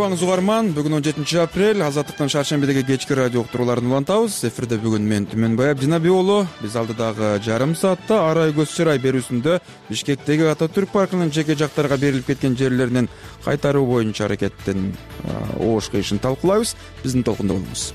арбаңыз угарман. Бүгүн 17 апрель, Азаттыктын шаршембидеги кечки радио уктурууларын улантабыз. Эфирде бүгүн мен Түмөнбай Абдинабий уулу. Биз алдыдагы жарым саатта Арай көз чырай берүүсүндө Бишкектеги Ататүрк паркынын жеке жактарга берилип кеткен жерлеринен кайтаруу боюнча аракеттин оош кыйышын талкуулайбыз. Биздин толкунда болуңуз.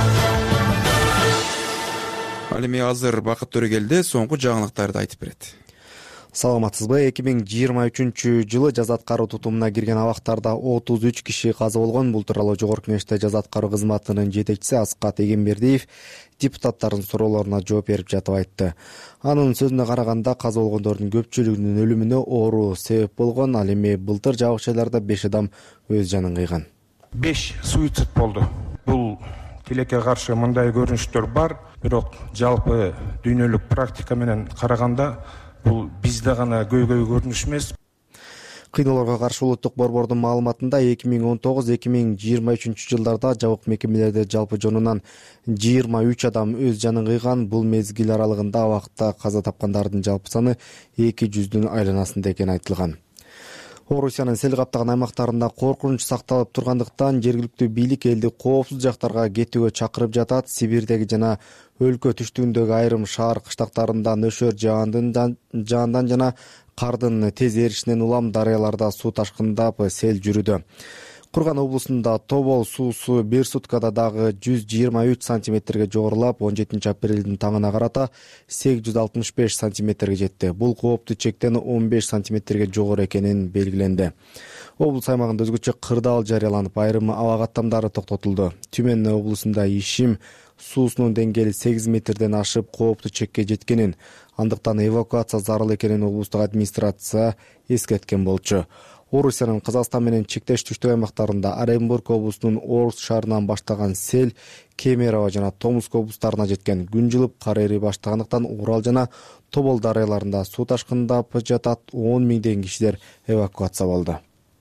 Ал эми азыр Бакыт Төрөгелди соңку жаңылыктарды айтып берет. Саламатсызбы? 2023-жылы жаза аткаруу тутумуна кирген абактарда 33 киши каза болгон. Бул тууралуу Жогорку Кеңеште жаза аткаруу кызматынын жетекчиси Аскат Эгембердиев депутаттардын суроолоруна жооп берип жатып айтты. Анын сөзүнө караганда каза болгондордун көпчүлүгүнүн өлүмүнө оору себеп болгон. Ал эми былтыр жабык жайларда 5 адам өз жанын кыйган. 5 суицид болду. Бул тилекке каршы мындай көрүнүштөр бар, бирок жалпы дүйнөлүк практика менен караганда бул бизде гана көйгөй көрүнүш эмес. Кыйноолорго каршы улуттук борбордун маалыматында 2019-2023 жылдарда жабык мекемелерде жалпы жонунан 23 адам өз жанын кыйган. Бул мезгил аралыгында абакта каза тапкандардын жалпы саны 200-дүн айланасында экени айтылган. Орусиянын сел каптаган аймактарында коркунуч сакталып тургандыктан жергиликтүү бийлик элди коопсуз жактарга кетүүгө чакырып жатат. Сибирдеги жана өлкө түштүгүндөгү айрым шаар кыштактарында нөшөр жаандан жана кардын тез эришинен улам дарыяларда суу ташкындап сел жүрүүдө. Курган облусунда Тобол суусу бир суткада дагы 123 сантиметрге жогорулап, 17 апрелдин таңына карата 865 сантиметрге жетти. Бул кооптуу чектен 15 сантиметрге жогору экенин белгиленди. Облус аймагында өзгөчө кырдаал жарыяланып, айрым аба каттамдары токтотулду. Түмөн облусунда ишим суусунун деңгээли 8 метрден ашып кооптуу чекке жеткенин, андыктан эвакуация зарыл экенин облустук администрация эскерткен болчу. Орусиянын Казакстан менен чектеш түштүк аймактарында Оренбург облусунун Орус шаарынан баштаган сел Кемерово жана Томск облустарына жеткен. Күн жылып кар эри баштагандыктан Урал жана Тобол дарыяларында суу ташкындап жатат. 10 миңдеген кишилер эвакуация болду.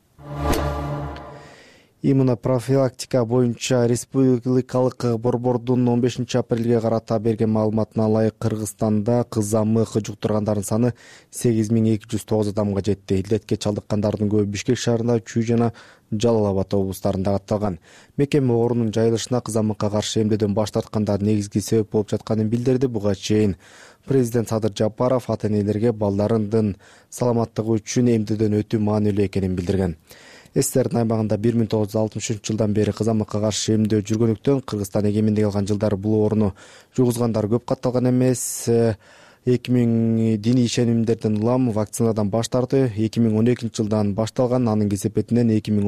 Иммунопрофилактика боюнча республикалык борбордун 15 апрелге карата берген маалыматына ылайык Кыргызстанда кызамык жуктургандардын саны 8209 адамга жетти. Илдетке чалдыккандардын көбү Бишкек шаарында, Чүй жана Жалал Абад облустарында катталган. Мекеме оорунун жайылышына кызамыкка каршы эмдөөдөн баш тарткандар негизги себеп болуп жатканын билдирди. Буга чейин президент Садыр Жапаров ата-энелерге балдарынын саламаттыгы үчүн эмдөөдөн өтүү маанилүү экенин билдирген. Эстердин аймагында 1963 жылдан бери кызамыкка каршы эмдөө жүргөнүктөн Кыргызстан эгемендик алган жылдары бул орууну жугузгандар көп катталган эмес. 2000 диний ишенимдерден улам вакцинадан баш тартуу 2012 жылдан башталган. Анын кесепетинен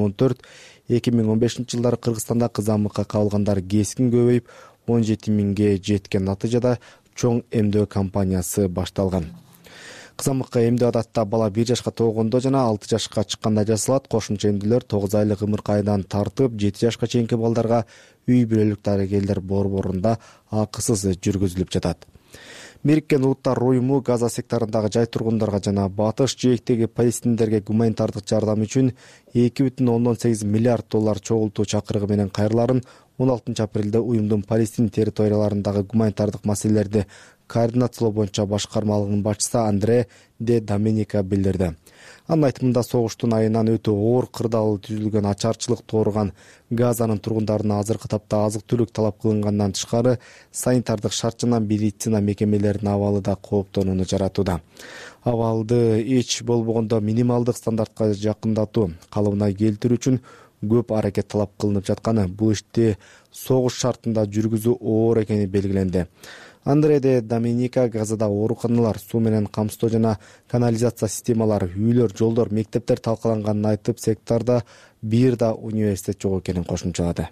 2014-2015 жылдары Кыргызстанда кызамыкка кабылгандар кескин көбөйүп 17 миңге жеткен. Натыйжада чоң эмдөө кампаниясы башталган. Кызамыкка эмдөө адатта бала 1 жашка толгондо жана 6 жашка чыкканда жасалат. Кошумча эмдүүлөр 9 айлык ымыркайдан тартып 7 жашка чейинки балдарга үй бүлөлүк дарыгерлер борборунда акысыз жүргүзүлүп жатат. Бириккен Улуттар уюму Газа секторундагы жай тургундарга жана батыш жээктеги палестиндерге гуманитардык жардам үчүн 2,8 миллиард доллар чогултуу чакырыгы менен кайрыларын 16 апрелде уюмдун Палестин территорияларындагы гуманитардык маселелерди координациялоо боюнча башкармалыгынын башчысы Андре де Доменика билдирди. Анын айтымында согуштун айынан өтө оор кырдаал түзүлгөн ачарчылык тууруган Газанын тургундарына азыркы тапта азык-түлүк талап кылынгандан тышкары санитардык шарт жана медицина мекемелеринин абалы да кооптонууну жаратууда. Абалды эч болбогондо минималдык стандартка жакындатуу калыбына келтирүү үчүн көп аракет талап кылынып жатканы, бул ишти согуш шартында жүргүзүү оор экени белгиленди. Андре де Доменика Газада ооруканалар, суу менен камсыздоо жана канализация системалары, үйлөр, жолдор, мектептер талкаланганын айтып, сектордо бир да университет жок экенин кошумчалады.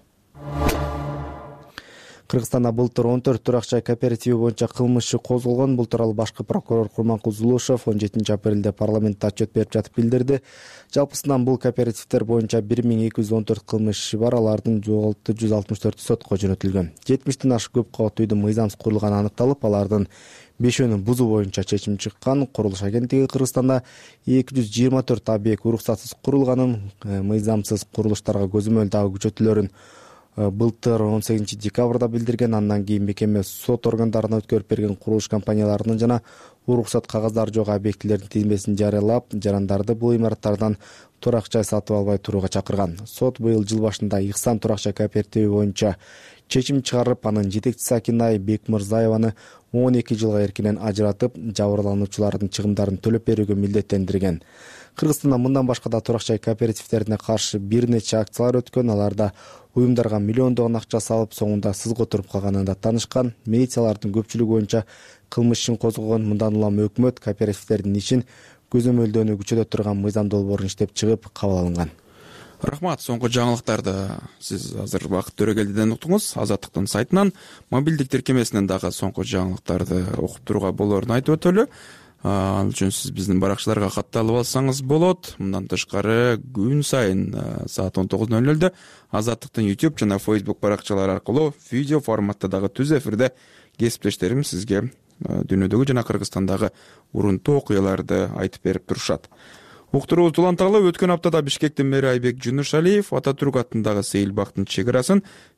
Кыргызстанда былтыр 14 турак жай кооперативи боюнча кылмыш иши козголгон. Бул тууралуу башкы прокурор Курманкул Зулушев 17 апрелде парламентте отчет берип жатып билдирди. Жалпысынан бул кооперативдер боюнча 1214 кылмыш иши бар, алардын 164 сотко жөнөтүлгөн. 70тен ашык көп кабаттуу үйдүн мыйзамсыз курулганы аныкталып, алардын 5өөнүн бузуу боюнча чечим чыккан. Курулуш агенттиги Кыргызстанда 224 объект уруксатсыз курулганын, мыйзамсыз курулуштарга көзөмөл дагы күчөтүүлөрүн былтыр 18 декабрда билдирген. Андан кийин мекеме сот органдарына өткөрүп берген курулуш компанияларынын жана уруксат кагаздары жок объектилердин тизмесин жарыялап, жарандарды бул имараттардан турак жай сатып албай турууга чакырган. Сот быйыл жыл башында Ихсан турак жай кооперативи боюнча чечим чыгарып, анын жетекчиси Акинай Бекмырзаеваны 12 жылга эркинен ажыратып, жабырлануучулардын чыгымдарын төлөп берүүгө милдеттендирген. Кыргызстанда мындан башка да турак жай кооперативдерине каршы бир нече акциялар өткөн. Аларда уюмдарга миллиондогон акча салып, соңунда сызга отуруп калганында таанышкан. Милициялардын көпчүлүгү боюнча кылмыш ишин козгогон. Мындан улам өкмөт кооперативдердин ишин көзөмөлдөөнү күчөтө турган мыйзам долбоорун иштеп чыгып кабыл алынган. Рахмат. Соңку жаңылыктарды сиз азыр Бакыт Төрөгелдиден уктуңуз. Азаттыктын сайтынан, мобилдик тиркемесинен дагы соңку жаңылыктарды окуп турууга болоорун айтып өтөлү. Ал үчүн сиз биздин баракчаларга катталып алсаңыз болот. Мындан тышкары күн сайын саат 19:00 Азаттыктын YouTube жана Facebook баракчалары аркылуу видео форматта дагы түз эфирде кесиптештерим сизге дүйнөдөгү жана Кыргызстандагы урунтуу окуяларды айтып берип турушат. Уктуруубузду уланталы. Өткөн аптада Бишкектин мэри Айбек Жунушалиев Ататүрк атындагы Сейил бактын чек арасын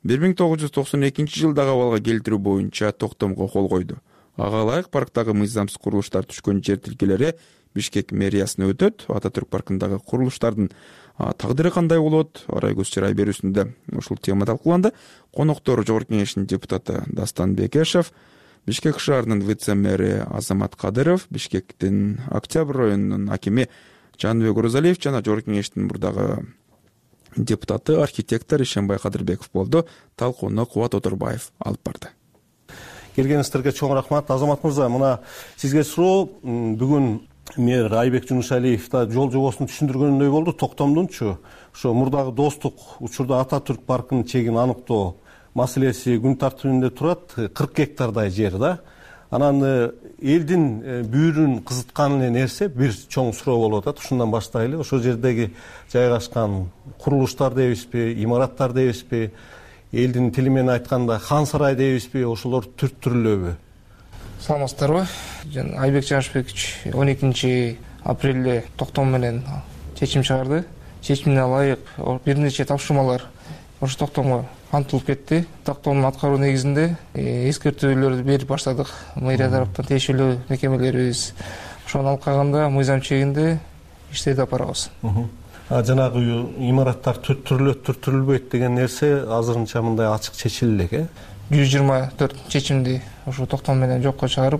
1992 жылдагы абалга келтирүү боюнча токтомго кол койду. Ага ылайык парктагы мыйзамсыз курулуштар түшкөн жер тилкелери Бишкек мэриясына өтөт. Ататүрк паркындагы курулуштардын тагдыры кандай болот? Арай көз чырай берүүсүндө ушул тема талкууланды. Коноктору Жогорку Кеңештин депутаты Дастан Бекешев, Бишкек шаарынын вице-мэри Азамат Кадыров, Бишкектин Октябрь районунун акими Жаныбек Орозалиев жана Жогорку Кеңештин мурдагы депутаты архитектор Ишенбай Кадырбеков болду. Талкууну Кубат Отурбаев алып барды. Келгениңиздерге чоң рахмат. Азамат мырза, мына сизге суроо. Бүгүн мэр Айбек Жунушалиев да жол жобосун түшүндүргөндөй болду. Токтомдунчу ошо мурдагы достук учурда Ататүрк паркынын чегин аныктоо маселеси күн тартибинде турат. 40 гектардай жер да. Анан элдин бүйүрүн кызыткан эле нерсе бир чоң суроо болуп атат. Ушундан баштайлы. Ошол жердеги жайгашкан курулуштар дейбизби, имараттар дейбизби, элдин тили менен айтканда хан сарай дейбизби, ошолор түрттүрүлөбү? Саламатсыздарбы? Айбек Жашбекович 12 апрелде токтом менен чечим чыгарды. Чечимине ылайык бир нече тапшырмалар ошо токтомго кантылып кетти. Токтомдун аткаруу негизинде эскертүүлөрдү берип баштадык. Мэрия тараптан тиешелүү мекемелерибиз ошону алып калганда мыйзам чегинде иштерди алып барабыз. Жанагы имараттар түрттүрүлбөйт деген нерсе азырынча мындай ачык чечилди элек, 124 чечимди ошо токтом менен жокко чыгарып,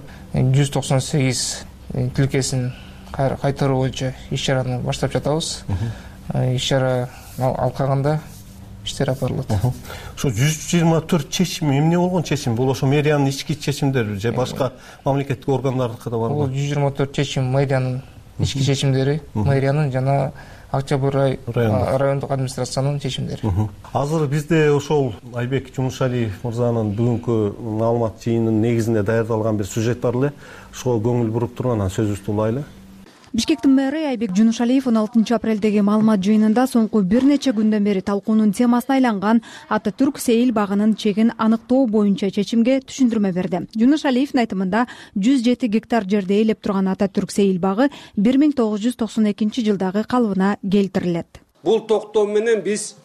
198 тилкесин кайтаруу боюнча иш-чараны баштап жатабыз. Иш-чара алып калганда иштер алып барылат. Ошо 124 чечим эмне болгон чечим? Бул ошо мэриянын ички чечимдери же башка мамлекеттик органдардыкы да барбы? Бул 124 чечим мэриянын ички чечимдери, мэриянын жана Октябрь райондук администрациянын чечимдери. Азыр бизде ошол Айбек Жунушалиев мырзанын бүгүнкү маалымат жыйынынын негизинде даярдалган бир сюжет бар эле. Ошого көңүл буруп туруп анан сөзүбүздү улайлы. Бишкектин мэри Айбек Жунушалиев 16 апрелдеги маалымат жыйынында соңку бир нече күндөн бери талкуунун темасына айланган Ататүрк Сейил багынын чегин аныктоо боюнча чечимге түшүндүрмө берди. Жунушалиевдин айтымында 107 гектар жерде ээлеп турган Ататүрк Сейил багы 1992 жылдагы калыбына келтирилет. Бул токтом менен биз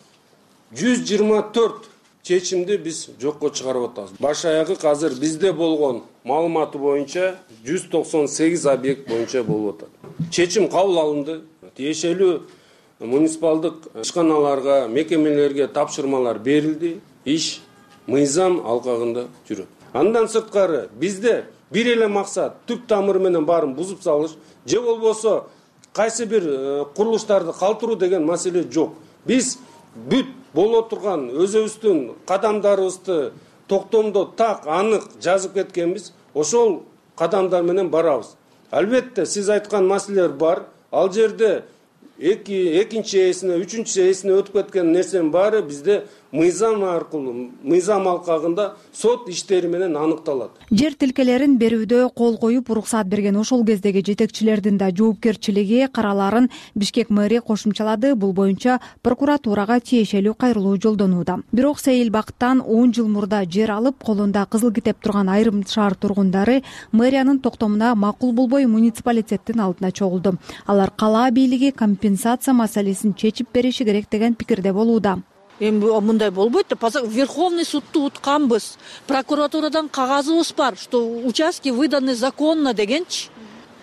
124 чечимди биз жокко чыгарып атабыз. Баш аягы азыр бизде болгон маалыматы боюнча 198 объект боюнча болуп атат. Чечим кабыл алынды. Тиешелүү муниципалдык ишканаларга, мекемелерге тапшырмалар берилди. Иш мыйзам алкагында жүрөт. Андан сырткары бизде бир эле максат түп тамыры менен баарын бузуп салыш, же болбосо кайсы бир курулуштарды калтыруу деген маселе жок. Биз бүт боло турган өзүбүздүн кадамдарыбызды токтомдо так анык жазып кеткенбиз. Ошол кадамдар менен барабыз. Албетте сиз айткан маселелер бар. Ал жерде экинчи эсине, үчүнчү эсине өтүп кеткен нерсенин баары бизде мыйзам аркылуу, мыйзам алкагында сот иштери менен аныкталат. Жер тилкелерин берүүдө кол коюп уруксаат берген ошол кездеги жетекчилердин да жоопкерчилиги караларын Бишкек мэри кошумчалады. Бул боюнча прокуратурага тиешелүү кайрылуу жолдонууда. Бирок Сейил бактан 10 жыл мурда жер алып, колунда кызыл китеп турган айрым шаар тургундары мэриянын токтомуна макул болбой муниципалитеттин алдына чогулду. Алар кала бийлиги компенсация маселесин чечип бериши керек деген пикирде болууда. Эми мындай болбойт деп, Верховный судту утканбыз. Прокуратурадан кагазыбыз бар, что участки выданы законно дегенчи.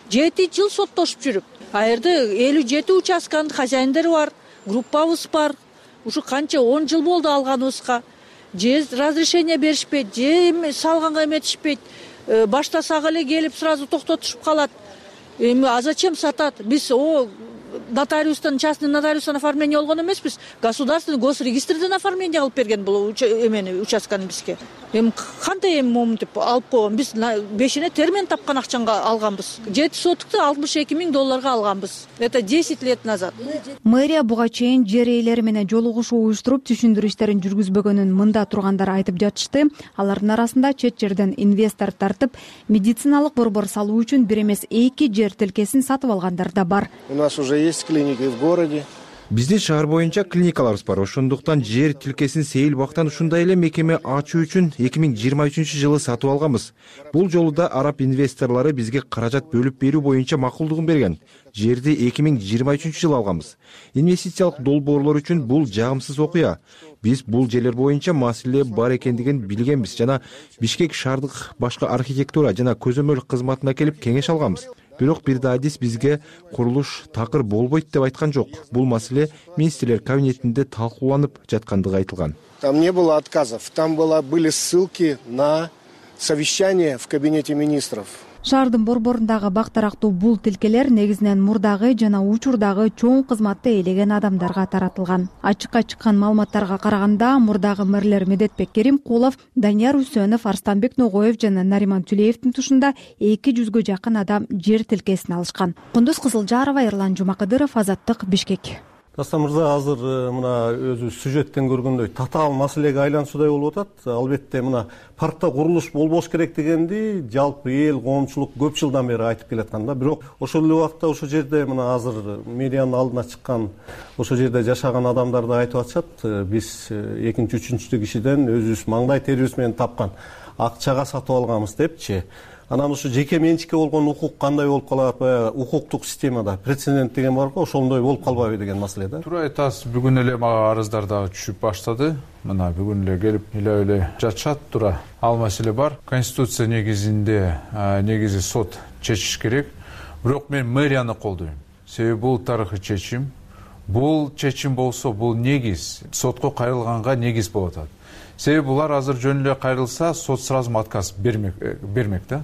7 жыл соттошуп жүрүп, а жерде 57 участканын хозяиндери бар, группабыз бар. Ушу канча 10 жыл болду алганыбызга. Же разрешение беришпейт, же салганга эметишпейт. Баштасак эле келип сразу токтотушуп калат. Эми а зачем сатат? Биз нотариустан, частный нотариустан оформление болгон эмеспиз. Государственный госрегистрден оформление кылып берген бул участканы бизге. Эми кандай моментип алып койгон? Биз 5-ине термен тапкан акчанга алганбыз. 7 сотукты $62,000 алганбыз. Это 10 лет назад. Мэрия буга чейин жер ээлери менен жолугушуу уюштуруп түшүндүрүү иштерин жүргүзбөгөнүн мында тургандар айтып жатышты. Алардын арасында чет жерден инвестор тартып, медициналык борбор салуу үчүн бир эмес 2 жер тилкесин сатып алгандар да бар. У нас уже есть клиники в городе. Биздин шаар боюнча клиникаларыбыз бар. Ошондуктан жер тилкесин сейил бактан ушундай эле мекеме ачуу үчүн 2023-жылы сатып алганбыз. Бул жолу да араб инвесторлору бизге каражат бөлүп берүү боюнча макулдугун берген. Жерди 2023-жылы алганбыз. Инвестициялык долбоорлор үчүн бул жагымсыз окуя. Биз бул жерлер боюнча маселе бар экендигин билгенбиз жана Бишкек шаардык башкы архитектура жана көзөмөл кызматына келип кеңеш алганбыз. Бирок бир да адис бизге курулуш такыр болбойт деп айткан жок. Бул маселе министрлер кабинетинде талкууланып жаткандыгы айтылган. Там не было отказов, там были ссылки на совещание в кабинете министров. Шаардын борборундагы бактарактуу бул тилкелер негизинен мурдагы жана учурдагы чоң кызматты ээлеген адамдарга таратылган. Ачыкка чыккан маалыматтарга караганда, мурдагы мэрлер Медетбек Керимкулов, Данияр Үсөнов, Арстанбек Ногоев жана Нариман Түлеевдин тушунда 200-гө жакын адам жер тилкесин алышкан. Кундуз Кызылжарова, Эрлан Жумакыдыров, Азаттык, Бишкек. Дастан мырза, азыр мына өзү сюжеттен көргөндөй татаал маселеге айлануусудай болуп атат. Албетте мына паркта курулуш болбош керек дегенди жалпы эл, коомчулук көп жылдан бери айтып келаткан да. Бирок ошол эле убакта ошол жерде мына азыр мэриянын алдына чыккан, ошол жерде жашаган адамдар да айтып атышат. Биз экинчи, үчүнчү кишиден өзүбүз маңдай терибиз менен тапкан акчага сатып алганбыз депчи. Анан ушу жеке менчикке болгон укук кандай болуп калат, баягы укуктук системада прецедент деген бар го, ошондой болуп калбайбы деген маселе да. Туура айтасыз, бүгүн эле мага арыздар дагы түшүп баштады. Мына бүгүн эле келип эле жатышат. Туура ал маселе бар. Конституция негизинде негизи сот чечиш керек. Бирок мен мэрияны колдойм. Себеби бул тарыхый чечим. Бул чечим болсо, бул негиз сотко кайрылганга негиз болуп атат. Себеби булар азыр жөн эле кайрылса, сот сразу отказ бермек да.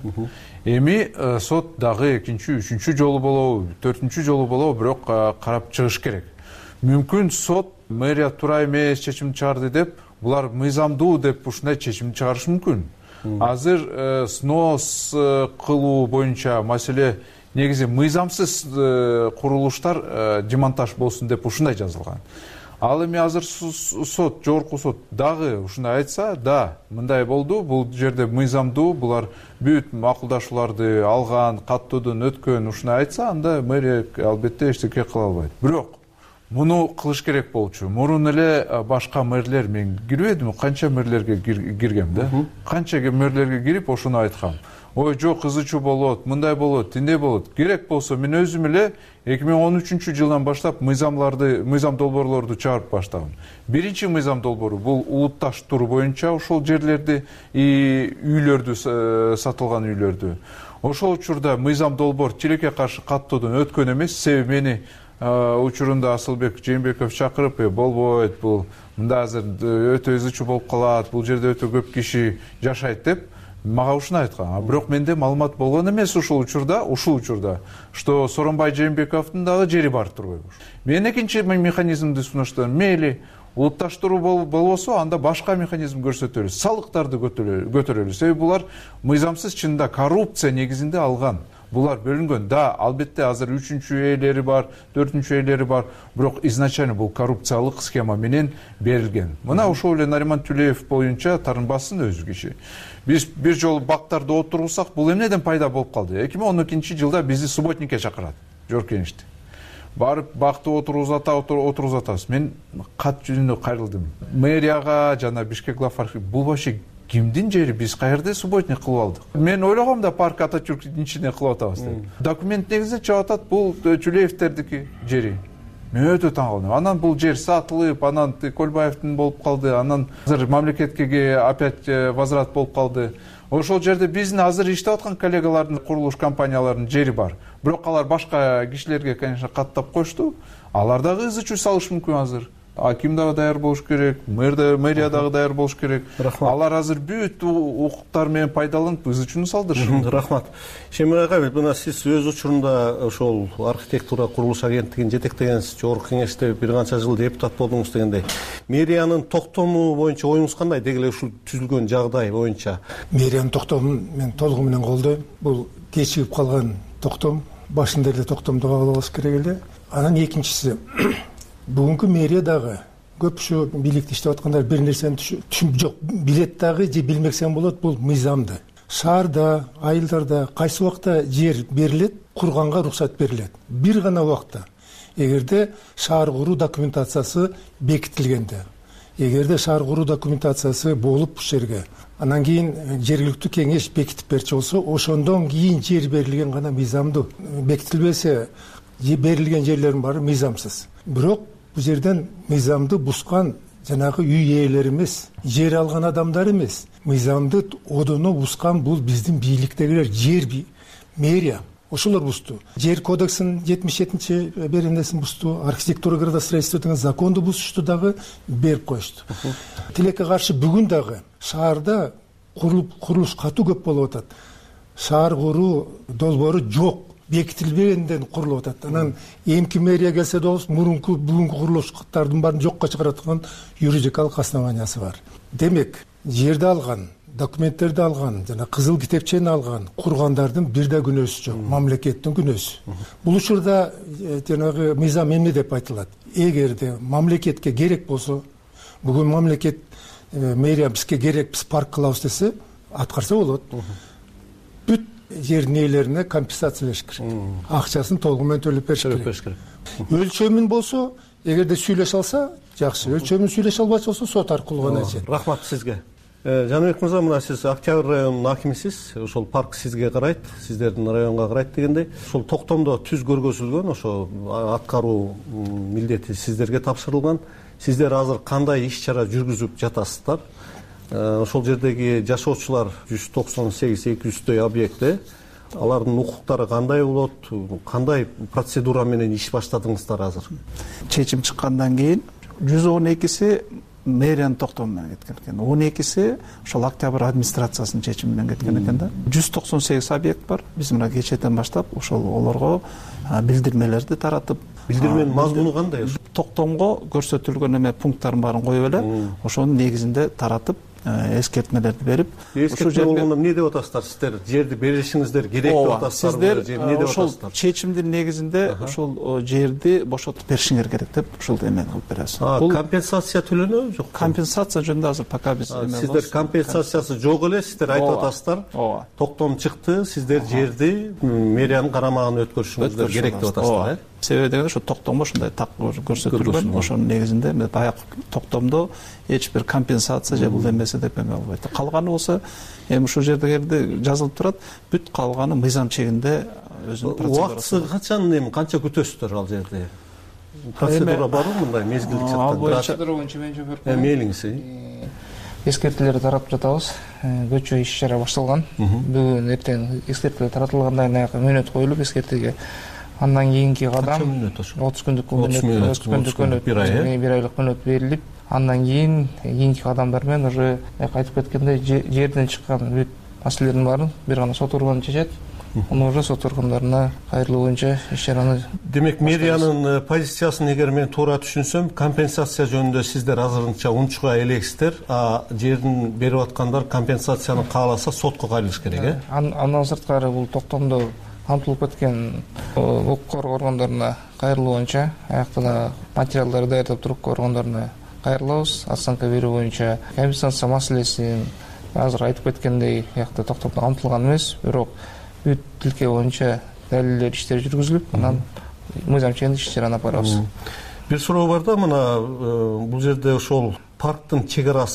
Эми сот дагы экинчи, үчүнчү жолу болобу, төртүнчү жолу болобу, бирок карап чыгыш керек. Мүмкүн сот мэрия туура эмес чечим чыгарды деп, булар мыйзамдуу деп ушундай чечим чыгарышы мүмкүн. Азыр снос кылуу боюнча маселе негизи мыйзамсыз курулуштар демонтаж болсун деп ушундай жазылган. Ал эми азыр сот, жогорку сот дагы ушундай айтса, да, мындай болду, бул жерде мыйзамдуу, булар бүт макулдашууларды алган, каттоодон өткөн, ушундай айтса, анда мэрия албетте эчтеке кыла албайт. Бирок муну кылыш керек болчу. Мурун эле башка мэрлер, мен кирбедим, канча мэрлерге киргем да. Канча мэрлерге кирип ошону айткам. Ой, жок, кызычуу болот, мындай болот, тиндей болот. Керек болсо мен өзүм эле 2013-жылдан баштап мыйзам долбоорлорду чыгарып баштагам. Биринчи мыйзам долбоору бул улутташтыруу боюнча ошол жерлерди, үйлөрдү, сатылган үйлөрдү. Ошол учурда мыйзам долбоор тилекке каршы каттоодон өткөн эмес. Себеби мени учурунда Асылбек Жээнбеков чакырып, болбойт, бул мында азыр өтө ызычуу болуп калат, бул жерде өтө көп киши жашайт деп мага ушуну айткан. Бирок менде маалымат болгон эмес ушул учурда, что Сооронбай Жээнбековдун дагы жери бар турбайбы. Мен экинчи механизмди сунуштадым. Мейли улутташтыруу болбосо, анда башка механизм көрсөтөлү, салыктарды көтөрөлү. Себеби булар мыйзамсыз, чынында коррупция негизинде алган. Булар бөлүнгөн. Да, албетте азыр 3-чү ээлери бар, 4-чү ээлери бар, бирок изначально бул коррупциялык схема менен берилген. Мына ошол эле Нариман Түлеев боюнча тарынбасын өзү киши. Биз бир жолу бактарды отургусак, бул эмнеден пайда болуп калды? 2012-жылда бизди субботникке чакырат, жогорку кеңешти. Барып бакты отургузатабыз. Мен кат жүзүндө кайрылдым. Мэрияга жана Бишкек главархи бул вообще кимдин жери, биз каерде субботник кылып алдык? Мен ойлогом да парк Ататюрктин ичине кылып атабыз деп. Документ негизинде чыгып атат, бул Түлеевтердики жери. мен өтө таң калдым. Анан бул жер сатылып, анан Көлбаевдин болуп калды, анан азыр мамлекетке опять возврат болуп калды. Ошол жерде биздин азыр иштеп аткан коллегалардын, курулуш компанияларынын жери бар. Бирок алар башка кишилерге, конечно, каттап коюшту. Алар дагы ыз чүй салыш мүмкүн азыр. Аким дагы даяр болуш керек, мэрия дагы даяр болуш керек. Алар азыр бүт укуктар менен пайдаланып ыз чүйүн салдырышын. Рахмат. Шемир айга, мына сиз өз учурунда ошол архитектура курулуш агенттигин жетектегенсиз, жогорку кеңеште бир канча жыл депутат болдуңуз дегендей. Мэриянын токтому боюнча оюңуз кандай? Деги эле ушул түзүлгөн жагдай боюнча. Мэриянын токтомун мен толугу менен колдойм. Бул кечигип калган токтом, башында эле токтомду кабыл алыш керек эле. Анан экинчиси, бүгүнкү мэрия дагы көп ушу бийликте иштеп аткандар бир нерсени түшүнүп жок, билет дагы же билмесем болот, бул мыйзамды. Шаарда, айылдарда кайсы убакта жер берилет, курганга уруксат берилет. Бир гана убакта. Эгерде шаар куруу документациясы бекитилгенде, эгерде шаар куруу документациясы болуп ушул жерге, анан кийин жергиликтүү кеңеш бекитип берчү болсо, ошондон кийин жер берилген гана мыйзамдуу. Бекитилбесе, берилген жерлердин баары мыйзамсыз. Бирок бул жерден мыйзамды бускан жанагы үй ээлери эмес, жер алган адамдар эмес, мыйзамды одоно бускан бул биздин бийликтегилер, жер мэрия. Ошолор бусту. Жер кодексин 77-чи беренесин бусту, архитектура градостроительство деген законду бузушту дагы, берип коюшту. Тилекке каршы бүгүн дагы шаарда курулуш катуу көп болуп атат. Шаар куруу долбоору жок, бекитилбегенден курулуп атат. Анан эмки мэрия келсе дагы мурунку бүгүнкү курулуштардын баарын жокко чыгараткан юридикалык основаниясы бар. Демек, жерди алган, документтерди алган, жана кызыл китепчени алган кургандардын бир да күнөөсү жок, мамлекеттин күнөөсү. Бул учурда жанагы мыйзам эмне деп айтылат? Эгерде мамлекетке керек болсо, бүгүн мамлекет мэрия бизге керек, биз парк кылабыз десе, аткарса болот. Бүт жердин ээлерине компенсация бериш керек. Акчасын толугу менен төлөп бериш керек. Өлчөмүн болсо, эгерде сүйлөшө алса, жакшы. Өлчөмүн сүйлөшө албайча болсо, сот аркылуу гана жер. Рахмат сизге. Жаныбек мырза, мына сиз Октябрь районунун акимисиз. Ошол парк сизге карайт, сиздердин районго карайт дегендей. Ошол токтомдо түз көргөзүлгөн, ошо аткаруу милдети сиздерге тапшырылган. Сиздер азыр кандай иш-чара жүргүзүп жатасыздар? Ошол жердеги жашоочулар 198-200дөй объекти, алардын укуктары кандай болот? Кандай процедура менен иш баштадыңыздар азыр? Чечим чыккандан кийин 112си мэриянын токтому менен кеткен экен. 12си ошол Октябрь администрациясынын чечими менен кеткен экен да. 198 объект бар. Биз мына кечээден баштап ошол олорго билдирмелерди таратып, билдирменин мазмуну кандай? Токтомго көрсөтүлгөн эме пункттардын баарын коюп эле, ошонун негизинде таратып, эскертмелерди берип, эскертме болгондо эмне деп атасыздар? Сиздер жерди беришиңиздер керек деп атасыздар? Сиздер ошол чечимдин негизинде ошол жерди бошотуп беришиңер керек деп ушул эмени кылып беребиз. Компенсация төлөнөбү жок? Компенсация жөнүндө азыр пока биз сиздер компенсациясы жок эле, сиздер айтып атасыздар. Токтом чыкты, сиздер жерди мэриянын карамагына өткөрүшүңүздөр керек деп атасыздар, э? Себеби дегенде ошо токтомго ушундай так көрсөтүлгөн, ошонун негизинде баягы токтомдо эч бир компенсация же бул эмеси деп эме болбойт. Калганы болсо эми ушул жерде жазылып турат, бүт калганы мыйзам чегинде өзүнүн процедурасы. Убактысы качан, эми канча күтөсүздөр ал жерде? Процедура барбы мындай мезгилдик чыккан? Процедура боюнча мен жооп берип коеюн. Мейлиңиз. Эскертүүлөрдү таратып жатабыз. Көчө иш-чара башталган. Бүгүн эртең эскертүүлөр таратылгандан кийин мөөнөт коюлуп эскертүүгө. Андан кийинки кадам 30 күндүк мөөнөт, бир айлык мөөнөт берилип, андан кийинки кадамдар менен уже айтып кеткендей жерден чыккан бүт маселелердин баарын бир гана сот органы чечет. Аны уже сот органдарына кайрылуу боюнча иш-чараны. Демек, мэриянын позициясын эгер мен туура түшүнсөм, компенсация жөнүндө сиздер азырынча унчуга элексиздер, а жердин берип аткандар компенсацияны кааласа сотко кайрылыш керек, э? Андан сырткары бул токтомдо камтылып кеткен укук коргоо органдарына кайрылуу боюнча, аякта да материалдарды даярдап туруп органдарына кайрылабыз. Оценка берүү боюнча компенсация маселесин азыр айтып кеткендей, аякта токтомдо камтылган эмес, бирок бүт тилке боюнча далилдер иштери жүргүзүлүп, анан мыйзам чегинде иш-чараны алып барабыз. Бир суроо бар да, мына бул жерде ошол парктын чек арасы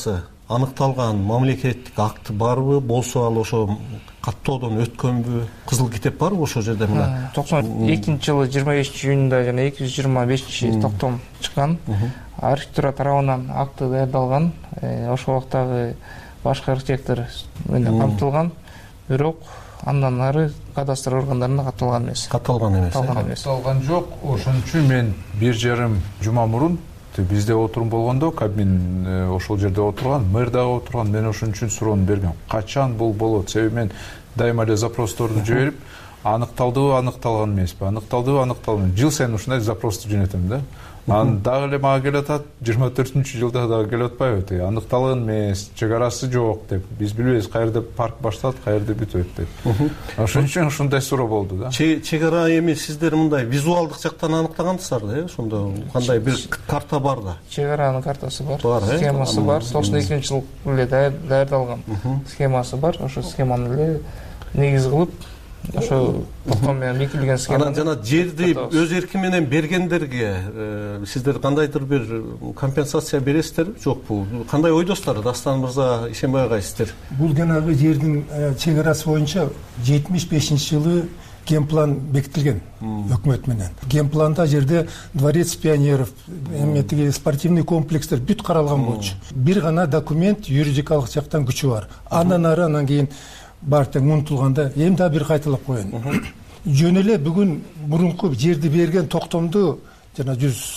аныкталган мамлекеттик акт барбы, болсо ал ошо каттоодон өткөнбү, кызыл китеп барбы ошол жерде? Мына 92-жылы 25-июнда жана 225 токтом чыккан. Архитектура тарабынан акты даярдалган. Ошол убактагы башкы архитектор менен камтылган. Бирок андан ары кадастр органдарына катталган эмес. Катталган жок. Ошон үчүн мен 1,5 жума мурун бизде отурум болгондо, Кабмин ошол жерде отурган, мэр дагы отурган. Мен ошон үчүн суроону бергем. Качан бул болот? Себеби мен дайыма эле запросторду жиберип, аныкталдыбы, аныкталган эмеспи, аныкталдыбы, аныкталган. Жыл сайын ушундай запросту жөнөтөм да. Анан дагы эле мага келатат, 24-жылда дагы келип атпайбы? Аныкталган эмес, чек арасы жок деп. Биз билбейбиз каерде парк башталат, каерде бүтөт деп. Ошон үчүн ушундай суроо болду да. Чек ара эми сиздер мындай визуалдык жактан аныктагансыздар да, ошондо кандай бир карта бар да? Чек аранын картасы бар, схемасы бар. Ошондо 2000 эле даярдалган схемасы бар. Ошо схеманы эле негиз кылып, ошо токтом менен бекитилген схема. Анан жана жерди өз эрки менен бергендерге сиздер кандайдыр бир компенсация бересиздерби, жокпу? Кандай ойдосуздар, Дастан мырза, Ишенбай агай, сиздер? Бул жанагы жердин чек арасы боюнча 75-жылы генплан бекитилген өкмөт менен. Генпланда жерде дворец пионеров, эметиги спортивный комплекстер бүт каралган болчу. Бир гана документ юридикалык жактан күчү бар. Андан ары анан кийин бартең унутулганда эми да бир кайталап коеюн. Жөн эле бүгүн мурунку жерди берген токтомду жана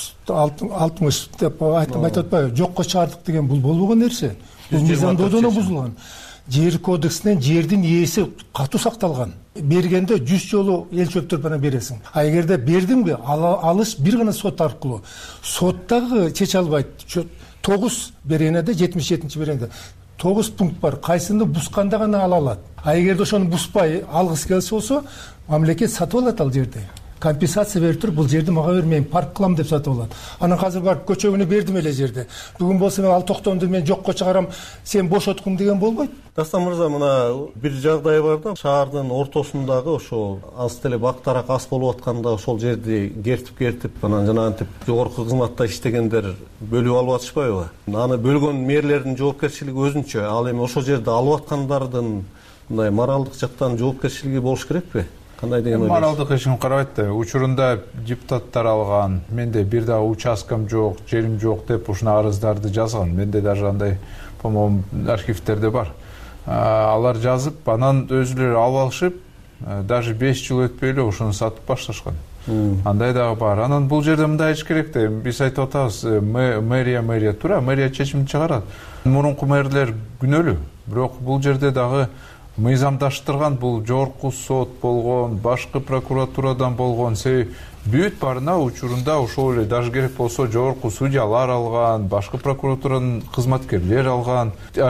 160 деп айтып атпайбы, жокко чыгардык деген бул болбогон нерсе. Бул мыйзамдоодон бузулган. Жер кодексинен жердин ээси катуу сакталган. Бергенде 100 жолу эл чөптөр менен бересиң. А эгерде бердиңби, алыш бир гана сот аркылуу. Сот дагы чече албайт. 9 беренеде 77-чи беренеде 9 пункт бар. Кайсыны бусканда гана ала алат. А эгерде ошону буспай алгысы келсе болсо, мамлекет сатып алат ал жерди. Компенсация берип туруп, бул жерди мага бер, мен парк кылам деп сатып алат. Анан азыр барып көчөгүнү бердим эле жерде. Бүгүн болсо мен ал токтомду мен жокко чыгарам, сен бошоткун деген болбойт. Дастан мырза, мына бир жагдай бар да, шаардын ортосундагы ошо аз деле бактарак ас болуп атканда ошол жерди кертип, анан жанагынтип жогорку кызматта иштегендер бөлүп алып атышпайбы? Аны бөлгөн мэрлердин жоопкерчилиги өзүнчө. Ал эми ошол жерди алып аткандардын мындай моралдык жактан жоопкерчилиги болуш керекпи? Моралдык эч ким карабайт да. Учурунда депутаттар алган, менде бир дагы участкам жок, жерим жок деп ушуна арыздарды жазган. Менде даже андай, по-моему, архивтерде бар. Алар жазып, анан өзүлөрү алып алышып, даже 5 жыл өтпөй эле ушуну сатып башташкан. Андай дагы бар. Анан бул жерде мындай эч керек да. Биз айтып атабыз, мэрия туура, мэрия чечим чыгарат. Мурунку мэрлер күнөөлүү. Бирок бул жерде дагы мыйзамдаштырган, бул жогорку сот болгон, башкы прокуратурадан болгон, себеби бүт барына учурунда ошол эле, даже керек болсо жогорку судьялар алган, башкы прокуратуранын кызматкерлери алган,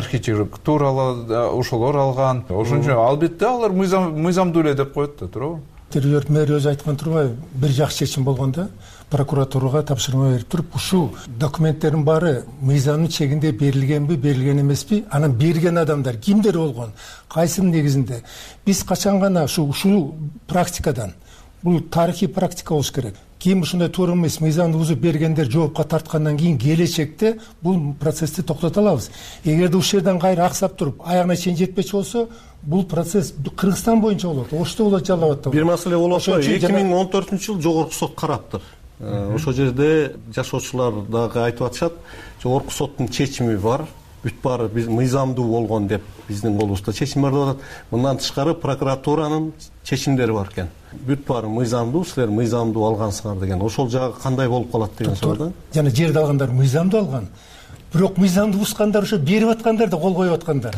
архитектура ошолор алган. Ошон үчүн албетте алар мыйзамдуу эле деп коет да, туурабы? Территориялык мэр өзү айткан турбайбы, бир жакшы чечим болгондо прокуратурага тапшырма берип туруп, ушул документтердин баары мыйзамдын чегинде берилгенби, берилген эмеспи, анан берген адамдар кимдер болгон, кайсынын негизинде. Биз качан гана ушул практикадан, бул тарыхый практика болуш керек. Ким ушундай туура эмес мыйзамды бузуп бергендер жоопко тарткандан кийин келечекте бул процессти токтото алабыз. Эгерде ушул жерден кайра аксап туруп, аягына чейин жетпечи болсо, бул процесс Кыргызстан боюнча болот. Ошто болот, Жалал Бир маселе болуп атпайбы? 2014-жылы жогорку сот караптыр. Ошол жерде жашоочулар дагы айтып атышат, жогорку соттун чечими бар, бүт баары биз мыйзамдуу болгон деп биздин колубузда чечим бар деп атат. Мындан тышкары прокуратуранын чечимдери бар экен. Бүт баары мыйзамдуу, силер мыйзамдуу алгансыңар деген. Ошол жагы кандай болуп калат деген суроо да. Жана жерди алгандар мыйзамдуу алган. Бирок мыйзамды бускандар ошо берип аткандар да кол коюп аткандар.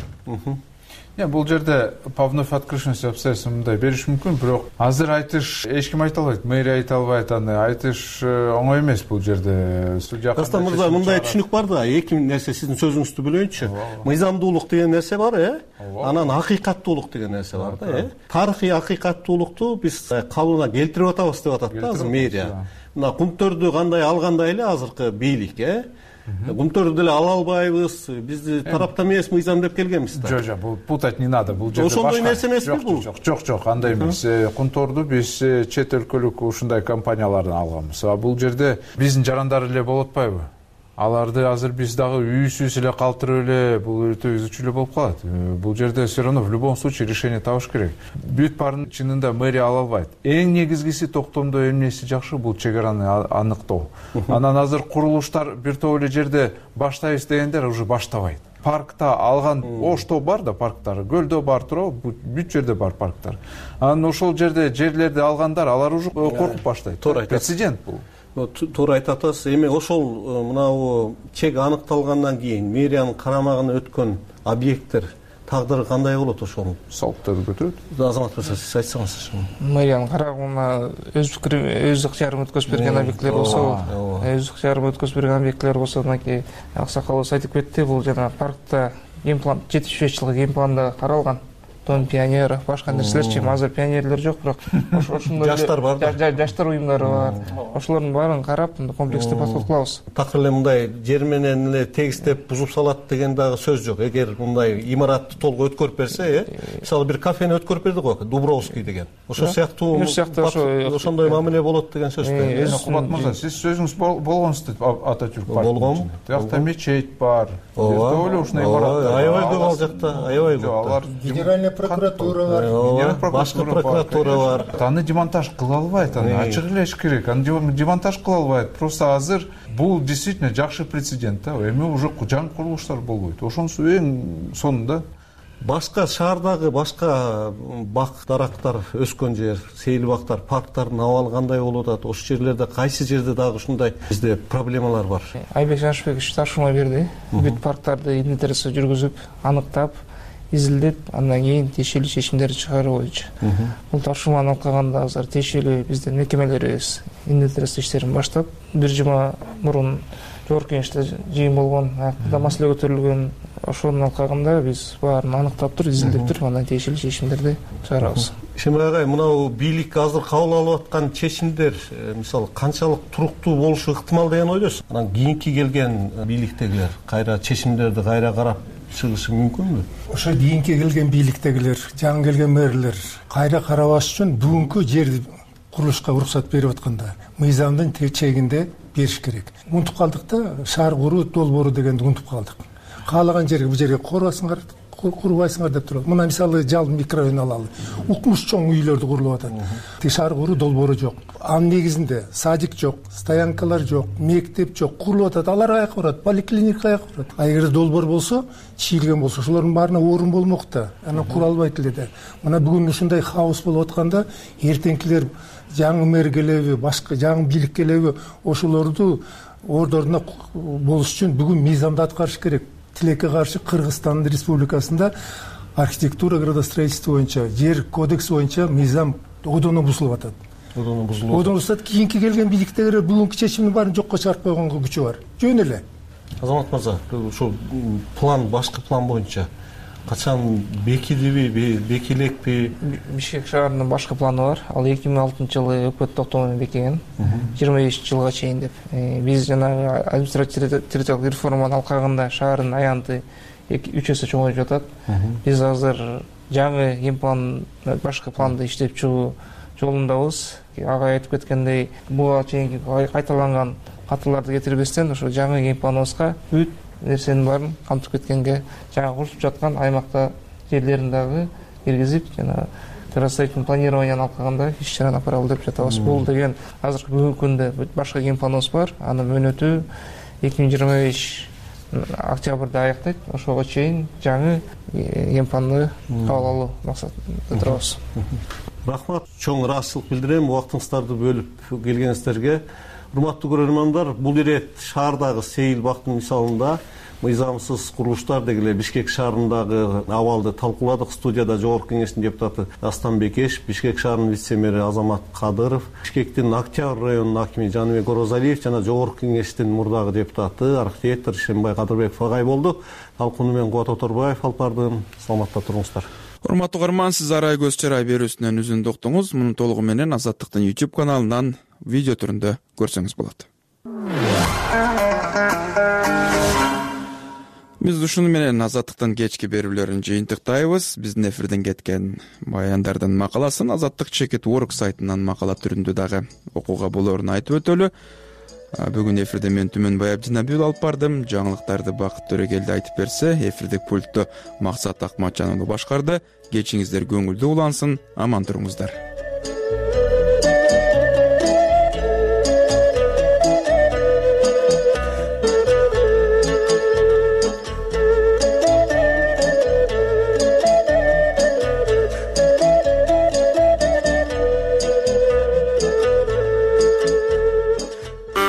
Бул жерде по вновь открывшимся обстоятельствам мындай бериш мүмкүн, бирок азыр айтыш эч ким айта албайт, мэрия айта албайт, аны айтыш оңой эмес бул жерде. Судья Дастан мырза, мындай түшүнүк бар да, эки нерсе сиздин сөзүңүздү бөлөйүнчү. Мыйзамдуулук деген нерсе бар, анан акыйкаттуулук деген нерсе бар да. Тарыхый акыйкаттуулукту биз калыбына келтирип атабыз деп атат да азыр мэрия. Мына кумтөрдү кандай алгандай эле азыркы бийлик, Кумтөрдү деле ала албайбыз, бизди тараптан эмес мыйзам деп келгенбиз да. Жок, бул путать не надо, бул жерде ошондой нерсе эмеспи бул? Жок, андай эмес. Кумторду биз чет өлкөлүк ушундай компаниялардан алганбыз. Бул жерде биздин жарандар эле болуп атпайбы? аларды азыр биз дагы үйсүз эле калтырып эле бул өтө үзүчү эле болуп калат. Бул жерде все равно в любом случае решение табыш керек. Бүт баарын чынында мэрия ала албайт. Эң негизгиси токтомдо эмнеси жакшы, бул чек араны аныктоо. Анан азыр курулуштар бир топ эле жерде баштайбыз дегендер уже баштабайт. Паркта алган Ошто бар да парктар, Көлдө бар туурабы, бүт жерде бар парктар. Анан ошол жерде жерлерди алгандар, алар уже коркуп баштайт. Прецедент бул. Туура айтып атасыз. Эми ошол мынау чек аныкталгандан кийин мэриянын карамагына өткөн объекттер тагдыры кандай болот ошол? Салттарды көтөрөт. Азамат мырза, сиз айтсаңыз. Мэриянын карамагына өз ыктыярын өткөзүп берген объекттер болсо, өз ыктыярын өткөзүп берген объекттер болсо, мынакей аксакалыбыз айтып кетти, бул жана паркта геймплан 75 жылгы геймпланда каралган. Дом пионеров, башка нерселерчи, азыр пионерлер жок, бирок ошондой жаштар бар да. Жаштар уюмдары бар. Ошолордун баарын карап, комплекстүү подход кылабыз. Такыр эле мындай жер менен эле тегистеп бузуп салат деген дагы сөз жок. Эгер мындай имаратты толук өткөрүп берсе, мисалы бир кафени өткөрүп берди го, Дубровский деген. Ошол сыяктуу ошондой мамиле болот деген сөз. Кубат мырза, сиз сөзүңүз болгонсуз Ататюрк паркында. Болгом. Тиякта мечеть бар. Ошол эле ушундай имарат. Аябай көп ал жакта, аябай көп. Алар Генеральный прокуратура бар. Башкы прокуратура бар. Аны демонтаж кыла албайт, аны ачык эле керек. Аны демонтаж кыла албайт. Просто азыр бул действительно жакшы прецедент да. Эми уже жаңы курулуштар болбойт. Ошонусу эң сонунда. Башка шаардагы башка бак дарактар өскөн жер, сейил бактар, парктардын абалы кандай болуп атат? Ошол жерлерде кайсы жерде дагы ушундай бизде проблемалар бар? Айбек Жанышбекович тапшырма берди. Бүт парктарды инвентаризация жүргүзүп, аныктап, изилдеп, андан кийин тиешелүү чечимдерди чыгаруу боюнча. Бул тапшырманы алкаганда азыр тиешелүү биздин мекемелерибиз инвентаризация иштерин баштап, бир жума мурун жогорку кеңеште жыйын болгон, аякта маселе көтөрүлгөн. Ошонун алкагында биз баарын аныктап туруп, изилдеп туруп, андан тиешелүү чечимдерди чыгарабыз. Шемай агай, мынау бийлик азыр кабыл алып аткан чечимдер, мисалы, канчалык туруктуу болушу ыктымал деген ойдосуз? Анан кийинки келген бийликтегилер кайра чечимдерди кайра карап чыгышы мүмкүнбү? Ошо кийинки келген бийликтегилер, жаңы келген мэрлер кайра карабаш үчүн бүгүнкү жер курулушка уруксат берип атканда мыйзамдын чегинде бериш керек. Унутуп калдык да, шаар куруу долбоору дегенди унутуп калдык. Каалаган жерге бул жерге курбайсыңар, курбайсыңар деп турат. Мына мисалы Жал микрорайон алалы. Укмуш чоң үйлөрдү курулуп атат. Шаар куруу долбоору жок. Анын негизинде садик жок, стоянкалар жок, мектеп жок, курулуп атат. Алар каяка барат? Поликлиника каяка барат? Эгер долбоор болсо, чийилген болсо, ошолордун баарына орун болмок да. Анан кура албайт эле да. Мына бүгүн ушундай хаос болуп атканда, эртеңкилер жаңы мэр келеби, башка жаңы бийлик келеби, ошолорду ордоруна болуш үчүн бүгүн мыйзамды аткарыш керек. Тилекке каршы Кыргызстан Республикасында архитектура градостроительство боюнча, жер кодекси боюнча мыйзам одоно бузулуп атат. Одоно бузулат. Кийинки келген бийликтегилер бүгүнкү чечимдин баарын жокко чыгарып койгонго күчү бар. Жөн эле. Азамат мырза, ушул план, башкы план боюнча качан бекидиби, бекилекпи? Бишкек шаарынын башкы планы бар. Ал 2006-жылы өкмөт токтому менен бекиген. 25 жылга чейин деп. Биз жана административдик реформанын алкагында шаардын аянты 3 эсе чоңоюп жатат. Биз азыр жаңы геймплан, башкы планды иштеп чыгуу жолундабыз. Агай айтып кеткендей, буга чейинки кайталанган катыларды кетирбестен, ошо жаңы геймпланыбызга бүт нерсенин баарын камтып кеткенге, жаңы курулуп жаткан аймакта жерлерин дагы киргизип, жана градостроительный планированияны алкагында иш чараны апаралы деп жатабыз. Бул деген азыркы бүгүнкү күндө башка геймпланыбыз бар. Анын мөөнөтү 2025 октябрда аяктайт. Ошого чейин жаңы геймпланды кабыл алуу максатында турабыз. Рахмат, чоң ыраазычылык билдирем убактыңыздарды бөлүп келгениңиздерге. Урматтуу көрөрмандар, бул ирет шаардагы сейил бактын мисалында мыйзамсыз курулуштар дегиле Бишкек шаарындагы абалды талкууладык. Студияда жогорку кеңештин депутаты Дастан Бекеш, Бишкек шаарынын вице-мэри Азамат Кадыров, Бишкектин Октябрь районунун акими Жаныбек Орозалиев жана жогорку кеңештин мурдагы депутаты архитектор Шембай Кадырбеков агай болду. Талкууну мен Кубат Оторбаев алып бардым. Саламатта туруңуздар. Урматтуу көрөрман, сиз Арай көз чырай берүүсүнөн үзүндү уктуңуз. Муну толугу менен Азаттыктын YouTube каналынан видео түрүндө көрсөңүз болот. Биз ушуну менен Азаттыктын кечки берүүлөрүн жыйынтыктайбыз. Биздин эфирден кеткен баяндардын макаласын Азаттык Чекит Work сайтынан макала түрүндө дагы окууга болоорун айтып өтөлү. Бүгүн эфирде мен Түмөнбай Абдинабиул алып бардым. Жаңылыктарды Бакыт Төрөгелди айтып берсе, эфирдик пультту Максат Акматжан башкарды. Кечиңиздер көңүлдүү улансын, аман туруңуздар.